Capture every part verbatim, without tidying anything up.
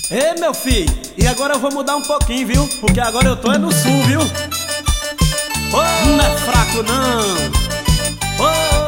Ei, meu filho, e agora eu vou mudar um pouquinho, viu? Porque agora eu tô é no sul, viu? Oh, não é fraco, não. Oh.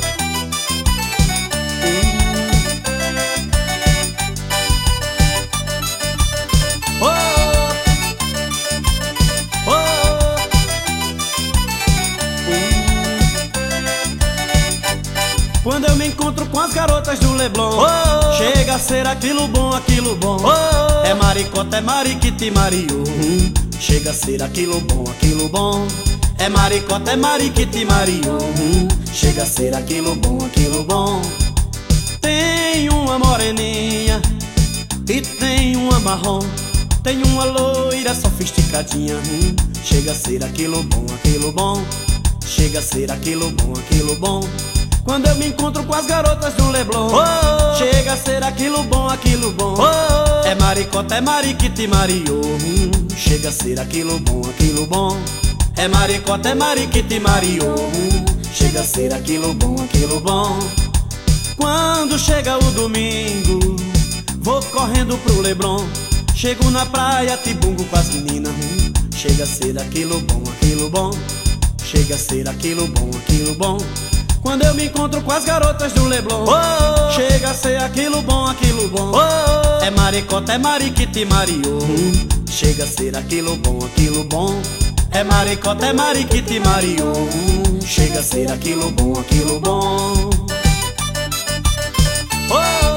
Quando eu me encontro com as garotas do Leblon, oh, chega a ser aquilo bom, aquilo bom. Oh, é maricota, é mariquita, mariô. Hum, chega a ser aquilo bom, aquilo bom. É maricota, é mariquita, mariô. Hum, chega a ser aquilo bom, aquilo bom. Tem uma moreninha e tem uma marrom. Tem uma loira sofisticadinha. Hum, chega a ser aquilo bom, aquilo bom. Chega a ser aquilo bom, aquilo bom. Quando eu me encontro com as garotas do Leblon, oh, chega a ser aquilo bom, aquilo bom. Oh, é maricota, é mariquita, mariô. Hum, chega a ser aquilo bom, aquilo bom. É maricota, é mariquita, mariô. Hum, chega a ser aquilo bom, aquilo bom. Quando chega o domingo, vou correndo pro Leblon. Chego na praia, tibungo com as meninas. Hum, chega a ser aquilo bom, aquilo bom. Chega a ser aquilo bom, aquilo bom. Quando eu me encontro com as garotas do Leblon, oh, chega a ser aquilo bom, aquilo bom. Oh, é maricota, é mariquita, mariô. Hum, chega a ser aquilo bom, aquilo bom. É maricota, é mariquita, mariô. Hum, chega a ser aquilo bom, aquilo bom. Oh,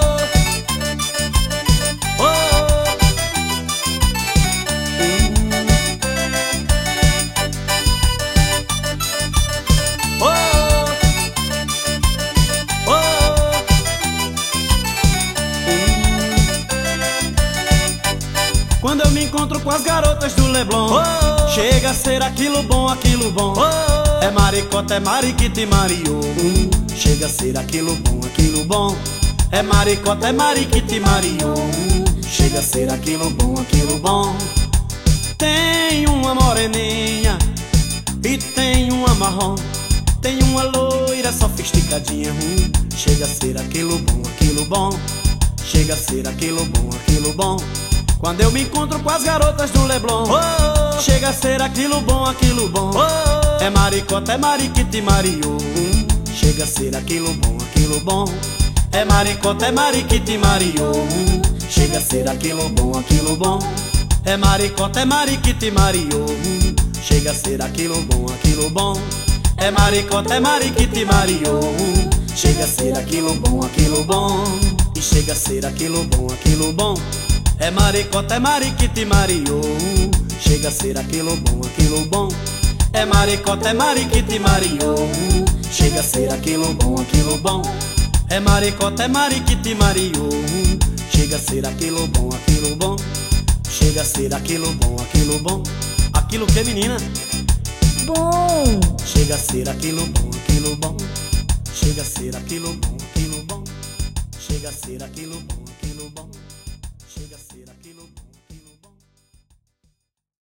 quando eu me encontro com as garotas do Leblon, oh, chega a ser aquilo bom, aquilo bom. Oh, é maricota, é mariquita, mariô. Hum, chega a ser aquilo bom, aquilo bom. É maricota, é mariquita, mariô. Hum, chega a ser aquilo bom, aquilo bom. Tem uma moreninha e tem uma marrom. Tem uma loira sofisticadinha. Hum, chega a ser aquilo bom, aquilo bom. Chega a ser aquilo bom, aquilo bom. Quando eu me encontro com as garotas do Leblon, oh, chega a ser aquilo bom, aquilo bom. Oh, é maricota, é mariquita, mariô. Hum, chega a ser aquilo bom, aquilo bom. É maricota, é mariquita, mariô. Hum, chega a ser aquilo bom, aquilo bom. É maricota, é mariquita, mariô. Hum, chega a ser aquilo bom, aquilo bom. É maricota, é mariquita, mariô. Hum, chega a ser aquilo bom, aquilo bom. E chega a ser aquilo bom, aquilo bom. É maricota, é mariquita, mariô. Chega a ser aquilo bom, aquilo bom. É maricota, é mariquita, mariô. Chega a ser aquilo bom, aquilo bom. É maricota, é mariquita, mariô. Chega a ser aquilo bom, aquilo bom. Chega a ser aquilo bom, aquilo bom. Aquilo que, menina? Bom. Chega a ser aquilo bom, aquilo bom. Chega a ser aquilo bom, aquilo bom. Chega a ser aquilo bom, aquilo bom.